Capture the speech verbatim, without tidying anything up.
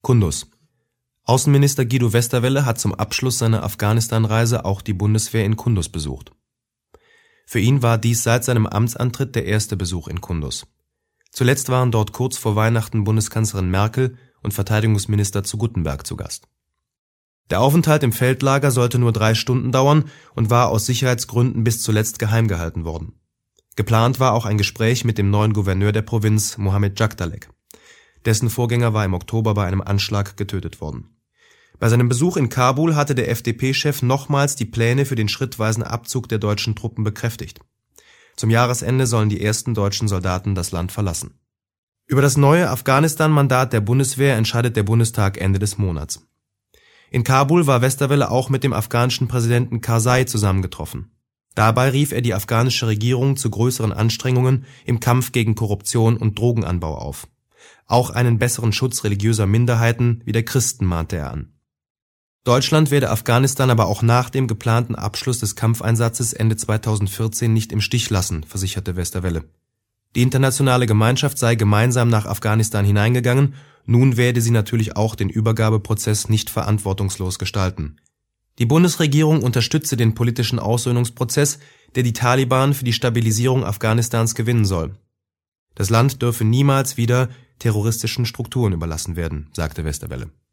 Kunduz. Außenminister Guido Westerwelle hat zum Abschluss seiner Afghanistan-Reise auch die Bundeswehr in Kunduz besucht. Für ihn war dies seit seinem Amtsantritt der erste Besuch in Kunduz. Zuletzt waren dort kurz vor Weihnachten Bundeskanzlerin Merkel und Verteidigungsminister zu Guttenberg zu Gast. Der Aufenthalt im Feldlager sollte nur drei Stunden dauern und war aus Sicherheitsgründen bis zuletzt geheim gehalten worden. Geplant war auch ein Gespräch mit dem neuen Gouverneur der Provinz, Mohammed Jagdalek. Dessen Vorgänger war im Oktober bei einem Anschlag getötet worden. Bei seinem Besuch in Kabul hatte der F D P-Chef nochmals die Pläne für den schrittweisen Abzug der deutschen Truppen bekräftigt. Zum Jahresende sollen die ersten deutschen Soldaten das Land verlassen. Über das neue Afghanistan-Mandat der Bundeswehr entscheidet der Bundestag Ende des Monats. In Kabul war Westerwelle auch mit dem afghanischen Präsidenten Karzai zusammengetroffen. Dabei rief er die afghanische Regierung zu größeren Anstrengungen im Kampf gegen Korruption und Drogenanbau auf. Auch einen besseren Schutz religiöser Minderheiten wie der Christen mahnte er an. Deutschland werde Afghanistan aber auch nach dem geplanten Abschluss des Kampfeinsatzes Ende zweitausendvierzehn nicht im Stich lassen, versicherte Westerwelle. Die internationale Gemeinschaft sei gemeinsam nach Afghanistan hineingegangen, nun werde sie natürlich auch den Übergabeprozess nicht verantwortungslos gestalten. Die Bundesregierung unterstütze den politischen Aussöhnungsprozess, der die Taliban für die Stabilisierung Afghanistans gewinnen soll. Das Land dürfe niemals wieder terroristischen Strukturen überlassen werden, sagte Westerwelle.